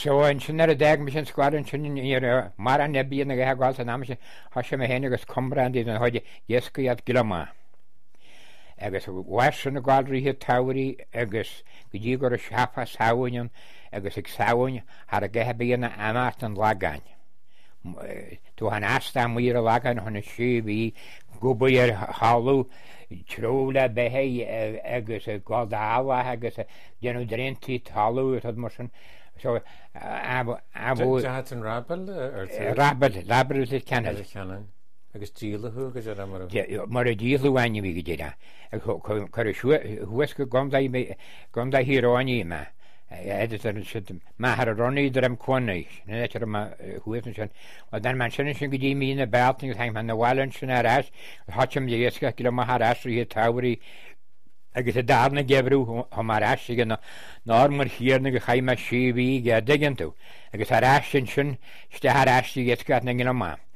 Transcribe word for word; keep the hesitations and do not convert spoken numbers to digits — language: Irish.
So an sin ar a deag mis an scoáin sin ar mar an nebíon a gaáil an am ha sem a héna agus combrandí an háide dhéescaíad giá. Agus bhhasan na gáilríthe tairí agus go dtí gur a seafa saoin agus ag saoin ar a gathe bíonna amart an lagáin. Tú an assta mí a lagan chuna siúhí gobaí ar hallú tróla bethe agus gádáha agus déanú dréntí talú mar sin an rabal rabal labal is Canada chean agus dílaú agus mar mar a dílúhaine bhí go déire chuhuiis go gomda híráí me Mahar a ronníidir am cuanéis chuan sin den man sinna sin go dtí mína belting heim man na bhhaann sin arás hátim dhéasca go mar así táirí agus a dána gebrú ha mar así gan ná mar chiarna go chaime sihí ge digan tú agus arás sin sin ste arásí gesca na gin má.